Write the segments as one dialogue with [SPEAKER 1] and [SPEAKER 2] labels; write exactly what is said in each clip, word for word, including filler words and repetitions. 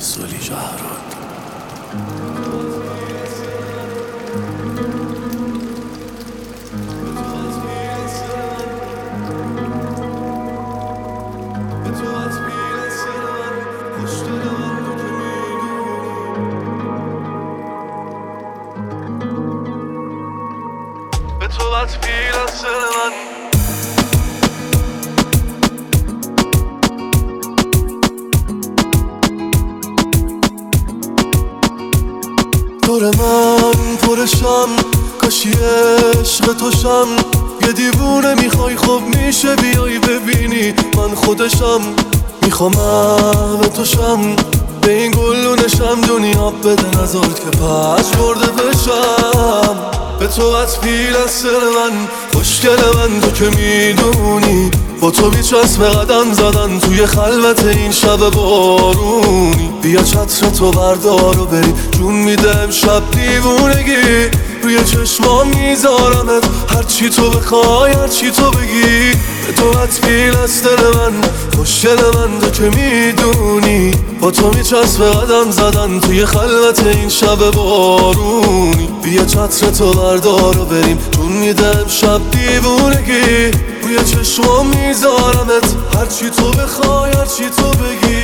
[SPEAKER 1] سولی جهران به تو بطفیل از سر من دور من پرشم کاشی عشق توشم یه دیوونه میخوای خب میشه بیای ببینی من خودشم میخوام به توشم به این گلونشم دنیا بده نزارد که پش برده بشم به تو بطفیل از سر من خوشگل من تو که میدونی با تو بیچسب قدم زدن توی خلوت این شب بارونی بیا چتر تو بردار و بری جون میده امشب دیوونگی روی چشمام میذارمت هرچی تو بخوای هرچی تو بگی به تو بطفیل از دل من خوشگل من تو که میدونی با تو میچسب قدم زدن توی خلوت این شب بارونی بیا چتر تو بردار و بریم جون میده امشب دیوونگی روی چشمام میذارمت هرچی تو بخوای هرچی تو بگی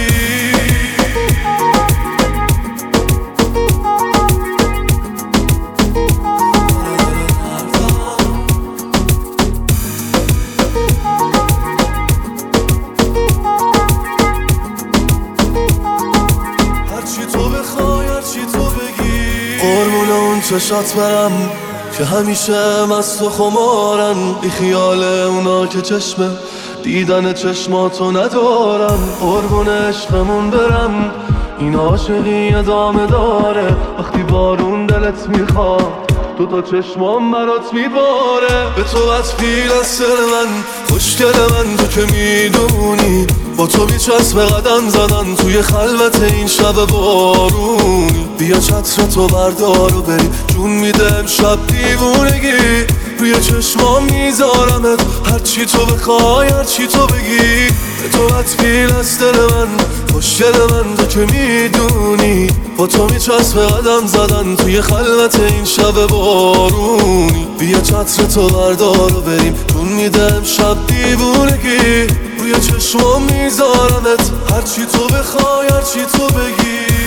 [SPEAKER 1] هرچی تو بخوای هرچی تو بگی قربون اون چشات برم که همیشه مست و خمارن بی خیال اونا که چشم دیدن چشماتو ندارم قربون عشقمون برم این عاشقی ادامه داره وقتی بارون دلت میخواد تو تا چشمام برات میباره به تو بطفیل از سر من خوشگل من تو که میدونی با تو بیچسب قدم زدن توی خلوت این شب بارونی بیا چتر تو بردار و بری جون میده امشب دیوونگی روی چشمام میذارمت هرچی تو بخوای هرچی تو بگی به تو بطفیل از دل من خوشگل من تو که میدونی با تو میچسب قدم زدن توی خلوت این شب بارونی بیا چتر تو بردار و بریم جون میده امشب دیوونگی روی چشمام میذارمت هرچی تو بخوای هرچی تو بگی